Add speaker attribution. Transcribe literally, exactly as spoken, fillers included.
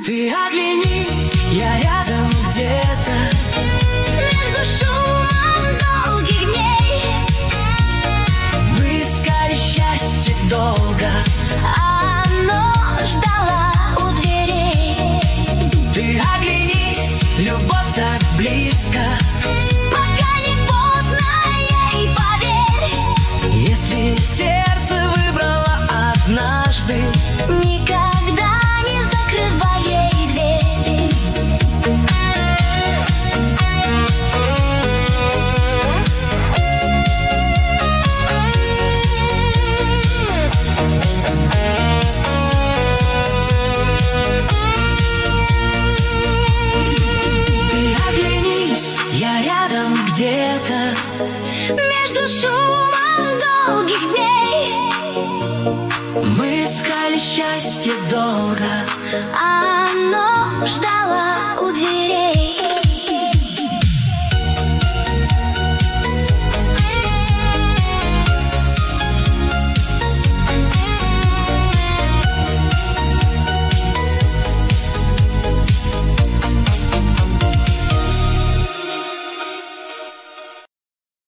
Speaker 1: Ты оглянись, я рядом где-то,
Speaker 2: между шумом долгих дней.
Speaker 1: мы искали счастье долго,
Speaker 2: Оно ждало у дверей.
Speaker 1: ты оглянись, любовь так близко,
Speaker 2: Пока не поздно, ей поверь.
Speaker 1: если сердце выбрало однажды,
Speaker 2: Никогда не закрывай ей дверь.
Speaker 1: ты оглянись, я рядом где-то,
Speaker 2: Между шумом долгих дней.
Speaker 1: мы искали счастье долго,